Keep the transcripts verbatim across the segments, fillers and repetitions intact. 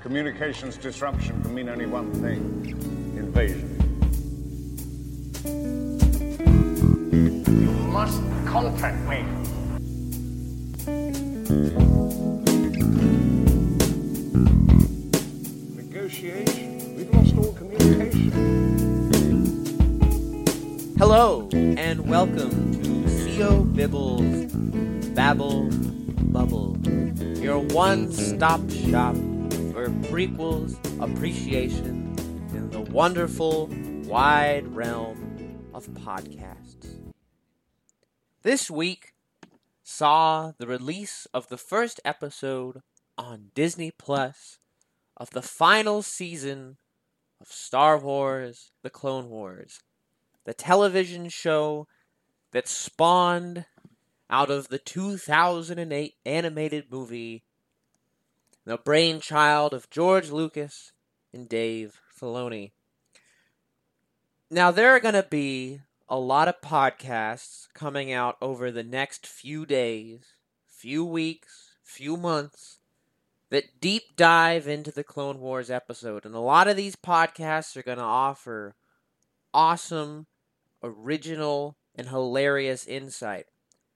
Communications disruption can mean only one thing: invasion. You must contact me. Negotiation? We've lost all communication. Hello, and welcome to Theo Bibble's Babble Bubble, your one-stop shop for prequels appreciation in the wonderful, wide realm of podcasts. This week saw the release of the first episode on Disney Plus of the final season of Star Wars: The Clone Wars, the television show that spawned out of the two thousand eight animated movie, the brainchild of George Lucas and Dave Filoni. Now, there are going to be a lot of podcasts coming out over the next few days, few weeks, few months, that deep dive into the Clone Wars episode. And a lot of these podcasts are going to offer awesome, original, and hilarious insight.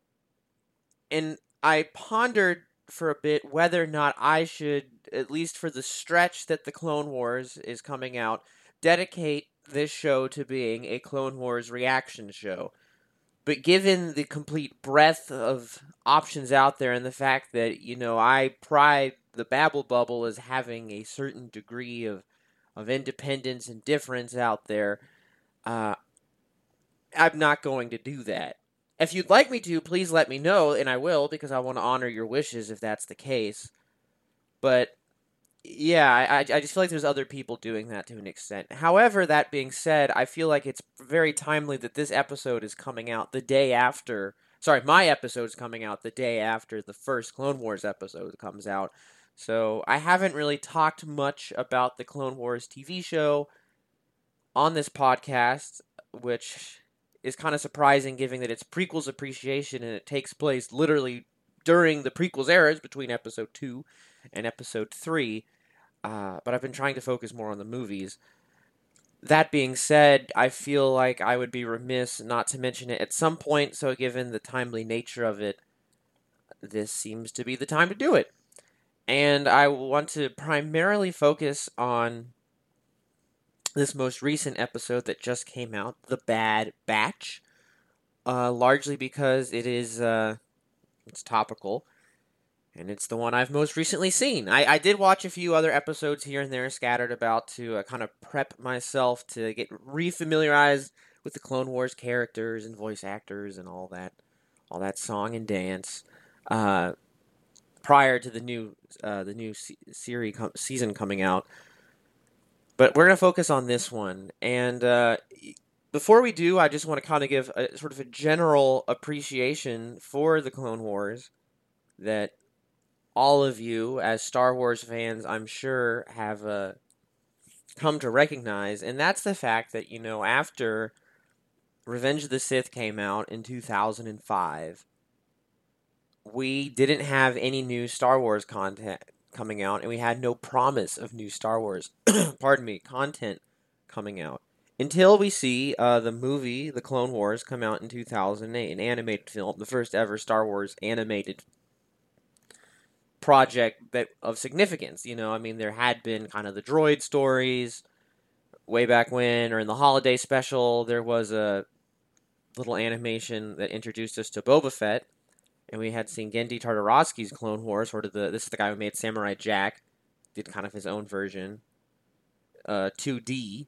And I pondered for a bit whether or not I should, at least for the stretch that the Clone Wars is coming out, dedicate this show to being a Clone Wars reaction show. But given the complete breadth of options out there and the fact that, you know, I pride the Babble Bubble as having a certain degree of, of independence and difference out there, uh, I'm not going to do that. If you'd like me to, please let me know, and I will, because I want to honor your wishes if that's the case. But, yeah, I, I just feel like there's other people doing that to an extent. However, that being said, I feel like it's very timely that this episode is coming out the day after... Sorry, my episode is coming out the day after the first Clone Wars episode comes out. So, I haven't really talked much about the Clone Wars T V show on this podcast, which is kind of surprising given that it's prequels appreciation and it takes place literally during the prequels eras between episode two and episode three. Uh, but I've been trying to focus more on the movies. That being said, I feel like I would be remiss not to mention it at some point, so given the timely nature of it, this seems to be the time to do it. And I want to primarily focus on this most recent episode that just came out, The Bad Batch, uh, largely because it is, uh, it's topical, and it's the one I've most recently seen. I, I did watch a few other episodes here and there scattered about to uh, kind of prep myself to get refamiliarized with the Clone Wars characters and voice actors and all that, all that song and dance, uh, prior to the new, uh, the new se- series com- season coming out. But we're going to focus on this one. And uh, before we do, I just want to kind of give a, sort of a general appreciation for the Clone Wars that all of you, as Star Wars fans, I'm sure, have uh, come to recognize. And that's the fact that, you know, after Revenge of the Sith came out in two thousand five, we didn't have any new Star Wars content coming out, and we had no promise of new Star Wars, pardon me, content coming out until we see uh, the movie, The Clone Wars, come out in two thousand eight, an animated film, the first ever Star Wars animated project that of significance. You know, I mean, there had been kind of the droid stories way back when, or in the holiday special, there was a little animation that introduced us to Boba Fett. And we had seen Genndy Tartakovsky's Clone Wars, sort of the, this is the guy who made Samurai Jack, did kind of his own version, uh, two D,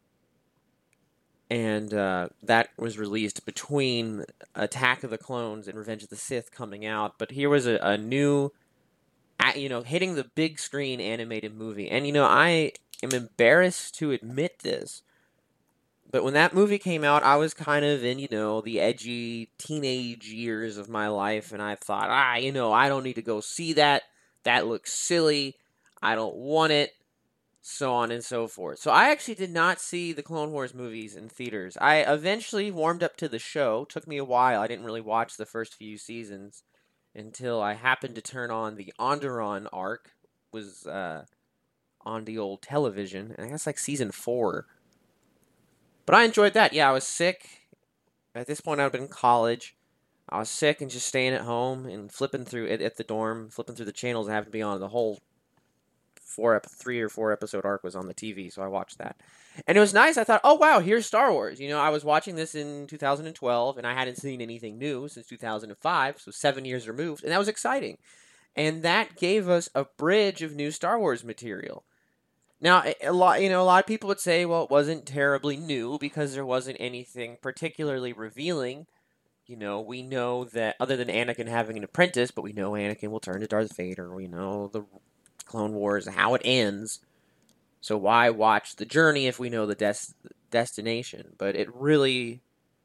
and uh, that was released between Attack of the Clones and Revenge of the Sith coming out, but here was a, a new, you know, hitting the big screen animated movie, and you know, I am embarrassed to admit this, but when that movie came out, I was kind of in, you know, the edgy teenage years of my life, and I thought, ah, you know, I don't need to go see that. That looks silly. I don't want it. So on and so forth. So I actually did not see the Clone Wars movies in theaters. I eventually warmed up to the show. It took me a while. I didn't really watch the first few seasons until I happened to turn on the Onderon arc. Was uh, on the old television. And I guess like season four. But I enjoyed that. Yeah, I was sick. At this point, I'd been in college. I was sick and just staying at home and flipping through it at the dorm, flipping through the channels I happened to be on. The whole four, three or four episode arc was on the T V, so I watched that. And it was nice. I thought, oh, wow, here's Star Wars. You know, I was watching this in two thousand twelve, and I hadn't seen anything new since two thousand five, so seven years removed, and that was exciting. And that gave us a bridge of new Star Wars material. Now, a lot, you know, a lot of people would say, well, it wasn't terribly new because there wasn't anything particularly revealing. You know, we know that other than Anakin having an apprentice, but we know Anakin will turn to Darth Vader. We know the Clone Wars, how it ends. So why watch the journey if we know the des- destination? But it really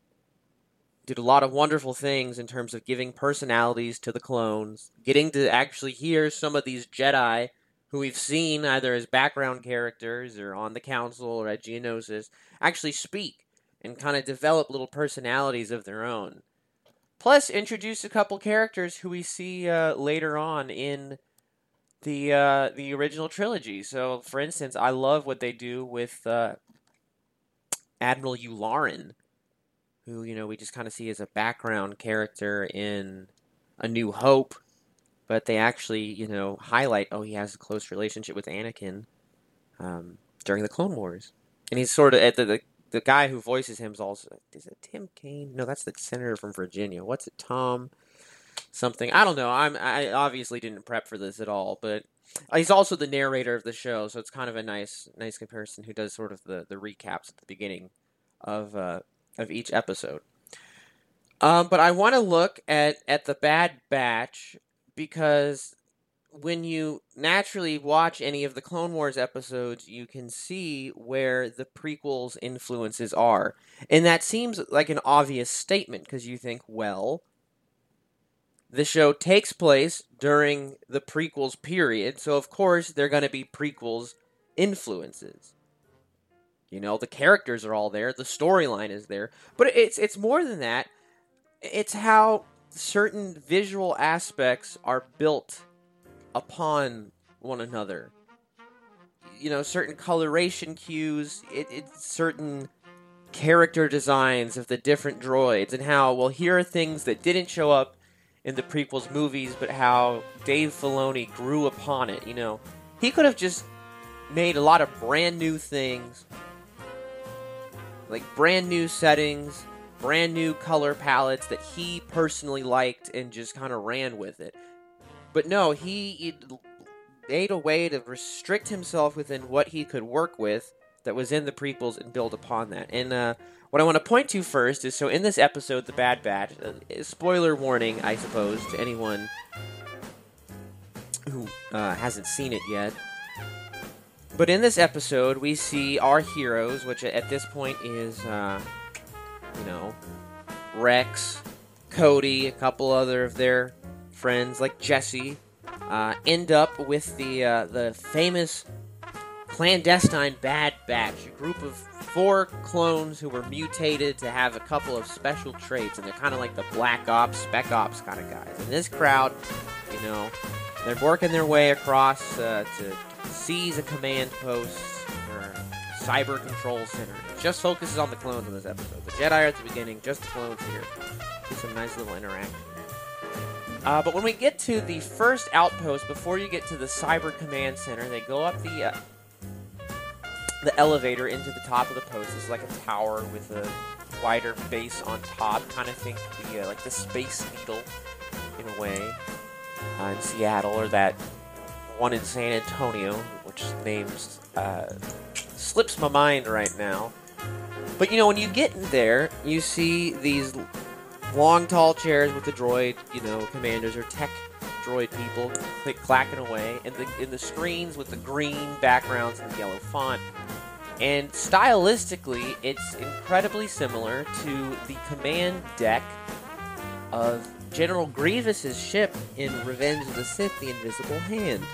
did a lot of wonderful things in terms of giving personalities to the clones, getting to actually hear some of these Jedi who we've seen either as background characters or on the Council or at Geonosis actually speak and kind of develop little personalities of their own. Plus, introduce a couple characters who we see uh, later on in the uh, the original trilogy. So, for instance, I love what they do with uh, Admiral Yularen, who, you know, we just kind of see as a background character in A New Hope, but they actually, you know, highlight, oh, he has a close relationship with Anakin um, during the Clone Wars. And he's sort of, at the, the The guy who voices him is also, is it Tim Kaine? No, that's the senator from Virginia. What's it, Tom something? I don't know. I'm, I obviously didn't prep for this at all, but he's also the narrator of the show, so it's kind of a nice nice comparison who does sort of the, the recaps at the beginning of uh, of each episode. Um, but I want to look at, at the Bad Batch because when you naturally watch any of the Clone Wars episodes, you can see where the prequels' influences are. And that seems like an obvious statement, because you think, well, the show takes place during the prequels period, so of course they're going to be prequels' influences. You know, the characters are all there, the storyline is there, but it's it's more than that. It's how certain visual aspects are built upon one another. You know, certain coloration cues, it, it's certain character designs of the different droids, and how, well, here are things that didn't show up in the prequels movies, but how Dave Filoni grew upon it, you know. He could have just made a lot of brand new things, like brand new settings, brand new color palettes that he personally liked and just kind of ran with it. But no, he made a way to restrict himself within what he could work with that was in the prequels and build upon that. And uh, what I want to point to first is, so in this episode, The Bad Batch, uh, spoiler warning, I suppose, to anyone who uh, hasn't seen it yet. But in this episode, we see our heroes, which at this point is, uh, you know, Rex, Cody, a couple other of their friends like Jesse, uh, end up with the uh, the famous clandestine Bad Batch, a group of four clones who were mutated to have a couple of special traits, and they're kind of like the Black Ops, Spec Ops kind of guys. And this crowd, you know, they're working their way across uh, to seize a command post or cyber control center. It just focuses on the clones in this episode. The Jedi are at the beginning, just the clones here. See some nice little interaction. Uh, but when we get to the first outpost, before you get to the Cyber Command Center, they go up the uh, the elevator into the top of the post. It's like a tower with a wider base on top. Kind of think the uh, like the Space Needle in a way uh, in Seattle, or that one in San Antonio, which names uh, slips my mind right now. But you know, when you get in there, you see these long, tall chairs with the droid, you know, commanders or tech droid people click, clacking away, and the, and the screens with the green backgrounds and the yellow font. And stylistically, it's incredibly similar to the command deck of General Grievous's ship in Revenge of the Sith, The Invisible Hand.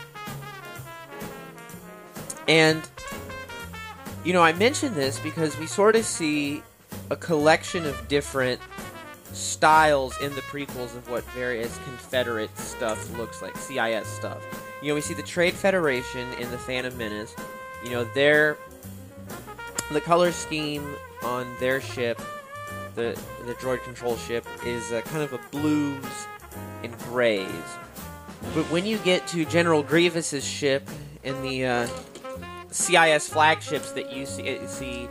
And, you know, I mention this because we sort of see a collection of different styles in the prequels of what various Confederate stuff looks like, C I S stuff. You know, we see the Trade Federation in the Phantom Menace. You know, their the color scheme on their ship, the the droid control ship, is uh, kind of a blues and grays. But when you get to General Grievous's ship and the uh, C I S flagships that you see, see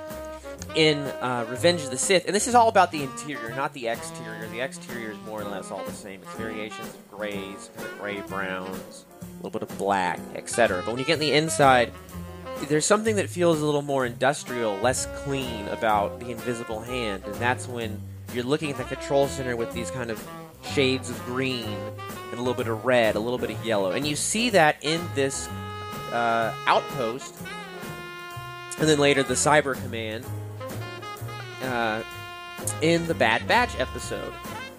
in uh, Revenge of the Sith, and this is all about the interior, not the exterior. The exterior is more or less all the same. It's variations of grays, gray browns, a little bit of black, et cetera. But when you get in the inside, there's something that feels a little more industrial, less clean about the Invisible Hand, and that's when you're looking at the control center with these kind of shades of green and a little bit of red, a little bit of yellow. And you see that in this uh, outpost, and then later the Cyber Command uh, in the Bad Batch episode.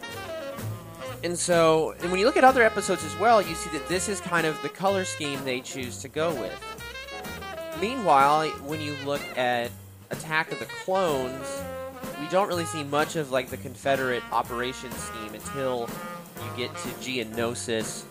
And so, and when you look at other episodes as well, you see that this is kind of the color scheme they choose to go with. Meanwhile, when you look at Attack of the Clones, we don't really see much of like the Confederate operations scheme until you get to Geonosis,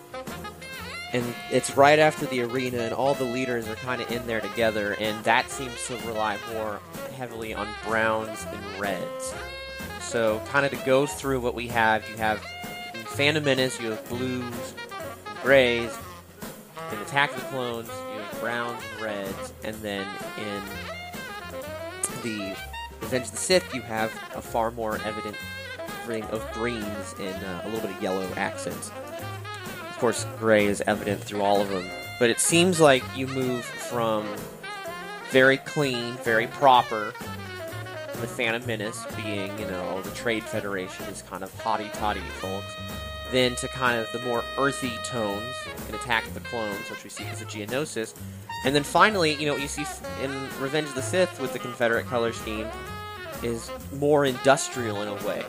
and it's right after the arena, and all the leaders are kind of in there together, and that seems to rely more heavily on browns and reds. So, kind of to go through what we have, you have in Phantom Menace, you have blues, grays. In Attack of the Clones, you have browns and reds, and then in the Revenge of the Sith, you have a far more evident ring of greens and uh, a little bit of yellow accents. Of course, gray is evident through all of them, but it seems like you move from very clean, very proper, the Phantom Menace being, you know, the Trade Federation is kind of hotty-toddy folks, then to kind of the more earthy tones in Attack of the Clones, which we see as a Geonosis, and then finally, you know, what you see in Revenge of the Sith with the Confederate color scheme is more industrial in a way,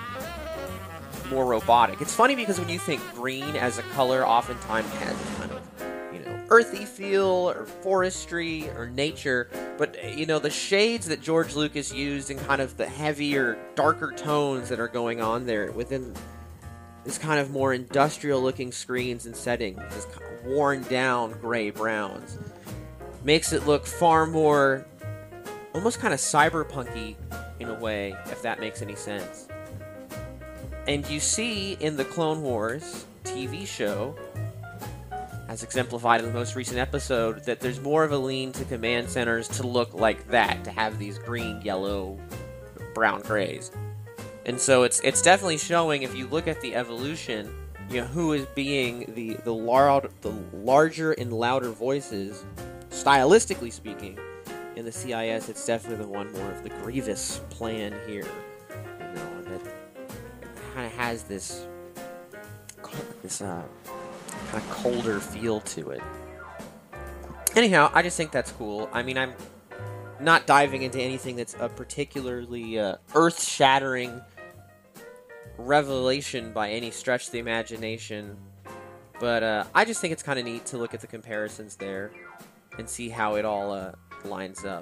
more robotic. It's funny because when you think green as a color, oftentimes has kind of, you know, earthy feel or forestry or nature, but, you know, the shades that George Lucas used and kind of the heavier, darker tones that are going on there within this kind of more industrial-looking screens and settings, this kind of worn-down gray browns, makes it look far more, almost kind of cyberpunky in a way, if that makes any sense. And you see in the Clone Wars T V show, as exemplified in the most recent episode, that there's more of a lean to command centers to look like that, to have these green, yellow, brown grays. And so it's it's definitely showing, if you look at the evolution, you know, who is being the the, loud, the larger and louder voices, stylistically speaking, in the C I S. It's definitely the one more of the Grievous plan here. You know, that kind of has this this uh, kind of colder feel to it. Anyhow, I just think that's cool. I mean, I'm not diving into anything that's a particularly uh, earth-shattering revelation by any stretch of the imagination, but uh, I just think it's kind of neat to look at the comparisons there and see how it all uh, lines up.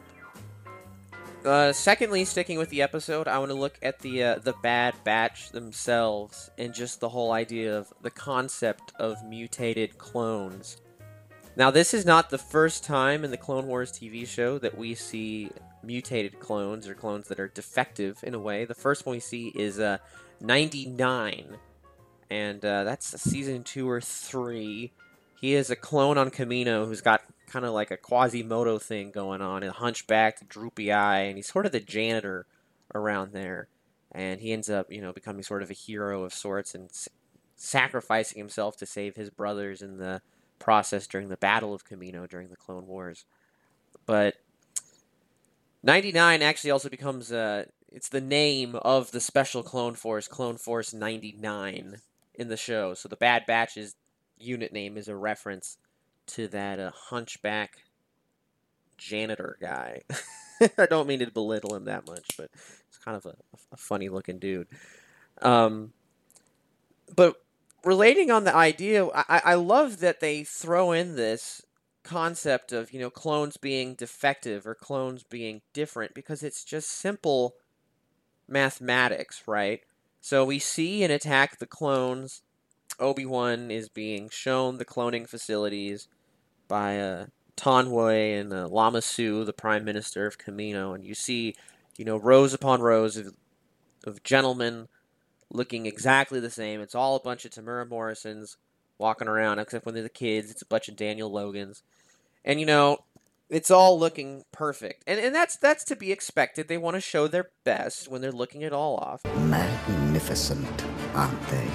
Uh, secondly, sticking with the episode, I want to look at the uh, the Bad Batch themselves and just the whole idea of the concept of mutated clones. Now, this is not the first time in the Clone Wars T V show that we see mutated clones, or clones that are defective in a way. The first one we see is uh, ninety-nine, and uh, that's season two or three. He is a clone on Kamino who's got kind of like a Quasimodo thing going on, a hunchback, droopy eye, and he's sort of the janitor around there. And he ends up, you know, becoming sort of a hero of sorts and s- sacrificing himself to save his brothers in the process during the Battle of Kamino during the Clone Wars. But ninety-nine actually also becomes, uh, it's the name of the Special Clone Force, Clone Force ninety-nine, in the show. So the Bad Batch's unit name is a reference to that uh, hunchback janitor guy. I don't mean to belittle him that much, but it's kind of a, a funny-looking dude. Um, but relating on the idea, I, I love that they throw in this concept of, you know, clones being defective or clones being different, because it's just simple mathematics, right? So we see in Attack the Clones Obi-Wan is being shown the cloning facilities by uh, Tonway and uh, Lama Su, the Prime Minister of Kamino, and you see, you know, rows upon rows of, of gentlemen looking exactly the same. It's all a bunch of Tamura Morrisons walking around, except when they're the kids, it's a bunch of Daniel Logans. And, you know, it's all looking perfect. And and that's that's to be expected. They want to show their best when they're looking it all off. Magnificent, aren't they?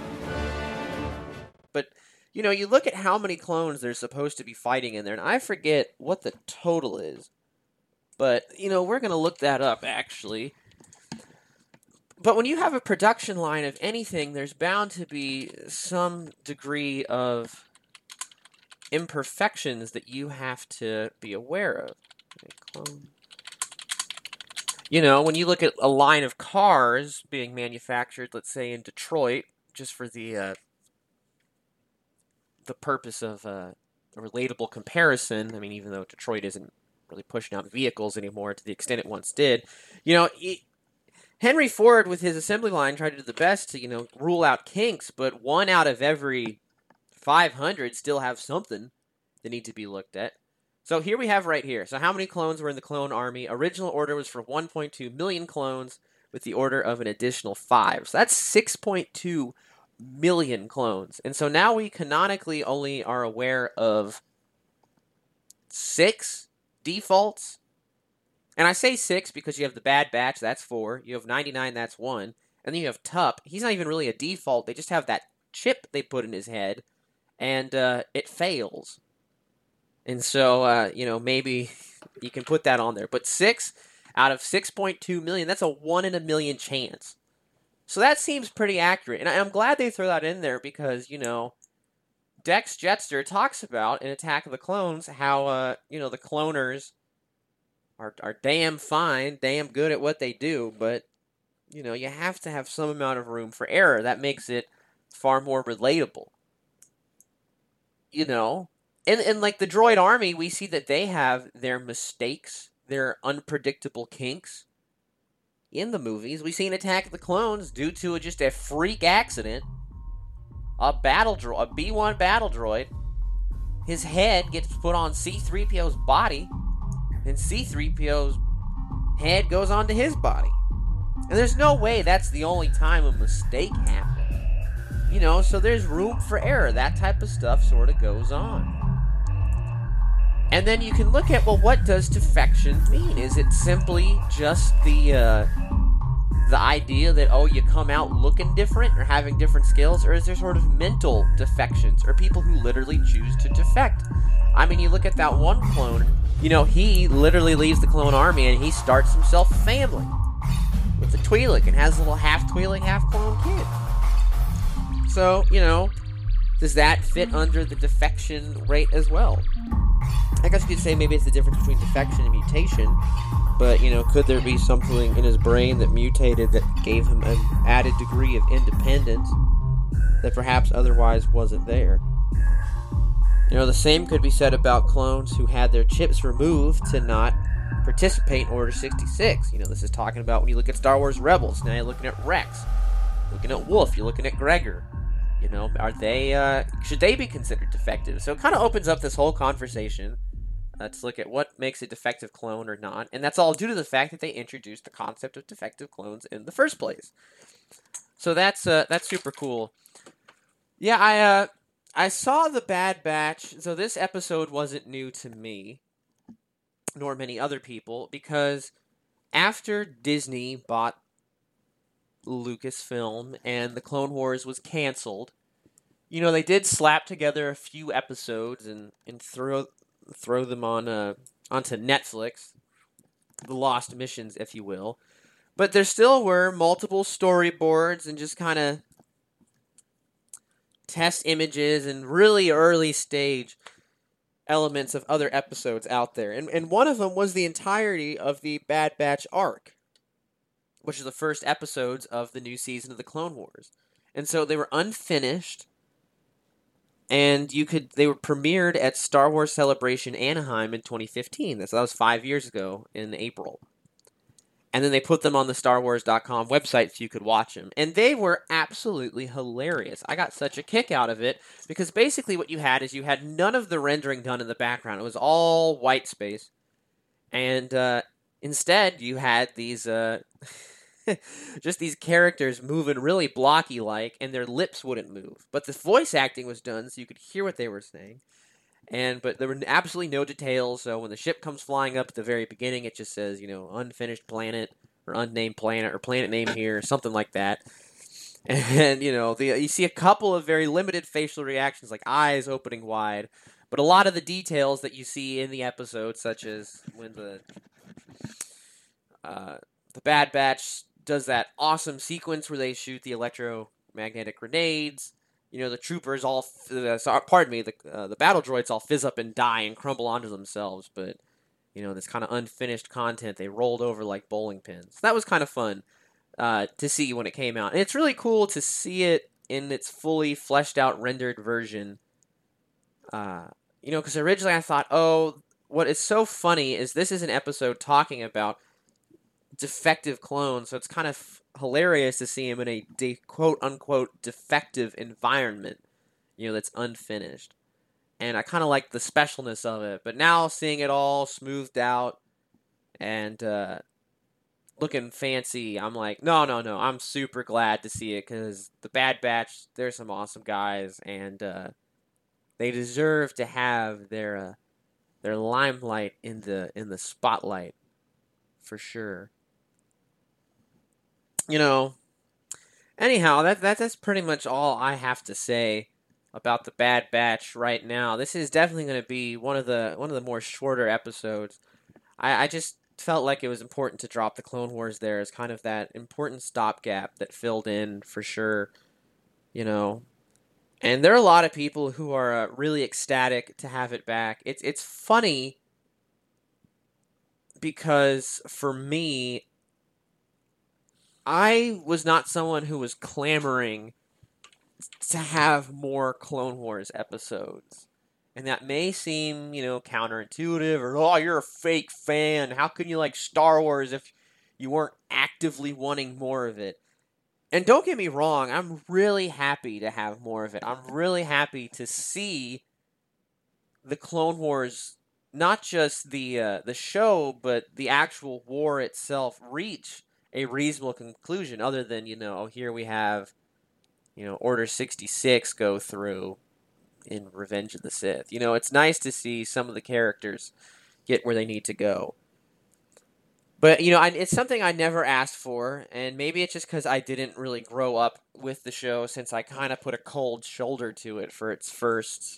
But, you know, you look at how many clones they're supposed to be fighting in there, and I forget what the total is. But, you know, we're going to look that up, actually. But when you have a production line of anything, there's bound to be some degree of imperfections that you have to be aware of. Clone. You know, when you look at a line of cars being manufactured, let's say in Detroit, just for the uh, the purpose of uh, a relatable comparison, I mean, even though Detroit isn't really pushing out vehicles anymore to the extent it once did, you know, it, Henry Ford with his assembly line tried to do the best to, you know, rule out kinks, but one out of every five hundred still have something that need to be looked at. So here we have right here. So how many clones were in the clone army? Original order was for one point two million clones with the order of an additional five. So that's six point two million clones. And so now we canonically only are aware of six defaults. And I say six because you have the Bad Batch, that's four. You have ninety-nine, that's one. And then you have Tup. He's not even really a default. They just have that chip they put in his head. And uh, it fails. And so, uh, you know, maybe you can put that on there. But six out of six point two million, that's a one in a million chance. So that seems pretty accurate. And I'm glad they throw that in there because, you know, Dex Jetster talks about in Attack of the Clones how, uh, you know, the cloners are, are damn fine, damn good at what they do. But, you know, you have to have some amount of room for error. That makes it far more relatable. You know, and, and like the droid army, we see that they have their mistakes, their unpredictable kinks in the movies. We see in Attack of the Clones, due to just a freak accident, a battle droid, a B one battle droid, his head gets put on C three P O's body, and C three P O's head goes onto his body. And there's no way that's the only time a mistake happened. You know, so there's room for error. That type of stuff sort of goes on. And then you can look at, well, what does defection mean? Is it simply just the uh, the idea that, oh, you come out looking different or having different skills? Or is there sort of mental defections or people who literally choose to defect? I mean, you look at that one clone, you know, he literally leaves the clone army and he starts himself a family with a Twi'lek and has a little half Twi'lek, half clone kid. So, you know, does that fit under the defection rate as well? I guess you could say maybe it's the difference between defection and mutation, but, you know, could there be something in his brain that mutated that gave him an added degree of independence that perhaps otherwise wasn't there? You know, the same could be said about clones who had their chips removed to not participate in Order sixty-six. You know, this is talking about when you look at Star Wars Rebels. Now you're looking at Rex, looking at Wolf, you're looking at Gregor. You know, are they, uh, should they be considered defective? So it kind of opens up this whole conversation uh, to look at what makes a defective clone or not. And that's all due to the fact that they introduced the concept of defective clones in the first place. So that's, uh, that's super cool. Yeah, I, uh, I saw The Bad Batch. So this episode wasn't new to me, nor many other people, because after Disney bought Lucasfilm and the Clone Wars was canceled, you know, they did slap together a few episodes and, and throw throw them on uh, onto Netflix, the lost missions, if you will. But there still were multiple storyboards and just kind of test images and really early stage elements of other episodes out there. And, and one of them was the entirety of the Bad Batch arc, which is the first episodes of the new season of the Clone Wars. And so they were unfinished, and you could they were premiered at Star Wars Celebration Anaheim in twenty fifteen. So that was five years ago in April. And then they put them on the Star Wars dot com website so you could watch them. And they were absolutely hilarious. I got such a kick out of it because basically what you had is you had none of the rendering done in the background. It was all white space. And uh, instead you had these uh, just these characters moving really blocky-like, and their lips wouldn't move. But the voice acting was done so you could hear what they were saying. And but there were absolutely no details, so when the ship comes flying up at the very beginning, it just says, you know, unfinished planet, or unnamed planet, or planet name here, or something like that. And, you know, the, you see a couple of very limited facial reactions, like eyes opening wide, but a lot of the details that you see in the episode, such as when the, uh, the Bad Batch does that awesome sequence where they shoot the electromagnetic grenades. You know, the troopers all, uh, sorry, pardon me, the uh, the battle droids all fizz up and die and crumble onto themselves. But, you know, this kind of unfinished content, they rolled over like bowling pins. That was kind of fun uh, to see when it came out. And it's really cool to see it in its fully fleshed out, rendered version. Uh, you know, because originally I thought, oh, what is so funny is this is an episode talking about defective clones, so it's kind of hilarious to see him in a de- quote-unquote defective environment, you know, that's unfinished. And I kind of like the specialness of it, but now seeing it all smoothed out and uh, looking fancy, I'm like, no, no, no, I'm super glad to see it, because the Bad Batch, they're some awesome guys, and uh, they deserve to have their uh, their limelight in the in the spotlight, for sure. You know, anyhow, that, that that's pretty much all I have to say about the Bad Batch right now. This is definitely going to be one of the one of the more shorter episodes. I, I just felt like it was important to drop the Clone Wars there as kind of that important stopgap that filled in for sure. You know, and there are a lot of people who are uh, really ecstatic to have it back. It's it's funny because for me, I was not someone who was clamoring to have more Clone Wars episodes. And that may seem, you know, counterintuitive, or, oh, you're a fake fan. How can you like Star Wars if you weren't actively wanting more of it? And don't get me wrong, I'm really happy to have more of it. I'm really happy to see the Clone Wars, not just the uh, the show, but the actual war itself, reach a reasonable conclusion, other than, you know, here we have, you know, Order sixty-six go through in Revenge of the Sith. You know, it's nice to see some of the characters get where they need to go. But, you know, I, it's something I never asked for, and maybe it's just because I didn't really grow up with the show, since I kind of put a cold shoulder to it for its first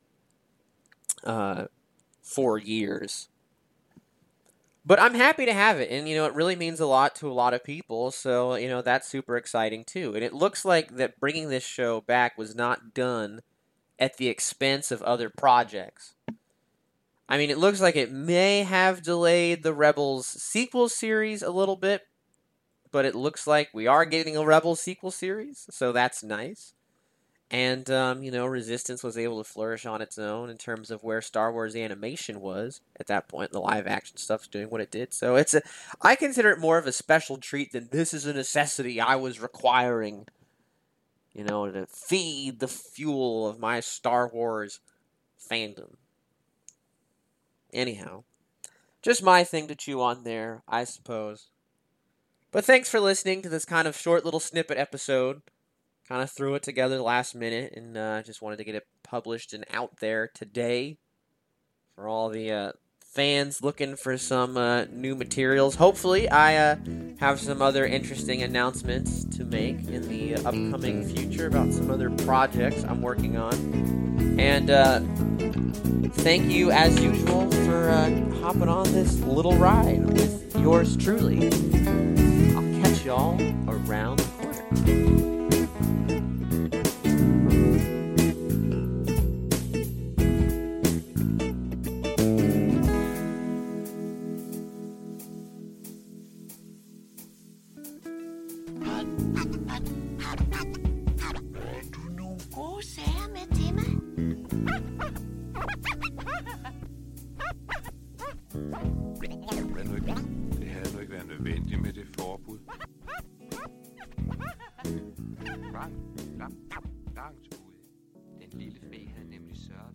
uh, four years. But I'm happy to have it, and, you know, it really means a lot to a lot of people, so, you know, that's super exciting, too. And it looks like that bringing this show back was not done at the expense of other projects. I mean, it looks like it may have delayed the Rebels sequel series a little bit, but it looks like we are getting a Rebels sequel series, so that's nice. And, um, you know, Resistance was able to flourish on its own in terms of where Star Wars animation was at that point. The live-action stuff's doing what it did. So it's a, I consider it more of a special treat than this is a necessity I was requiring, you know, to feed the fuel of my Star Wars fandom. Anyhow, just my thing to chew on there, I suppose. But thanks for listening to this kind of short little snippet episode. Kind of threw it together last minute, and uh, just wanted to get it published and out there today for all the uh, fans looking for some uh, new materials. Hopefully, I uh, have some other interesting announcements to make in the upcoming future about some other projects I'm working on. And uh, thank you, as usual, for uh, hopping on this little ride with yours truly. I'll catch y'all around the corner.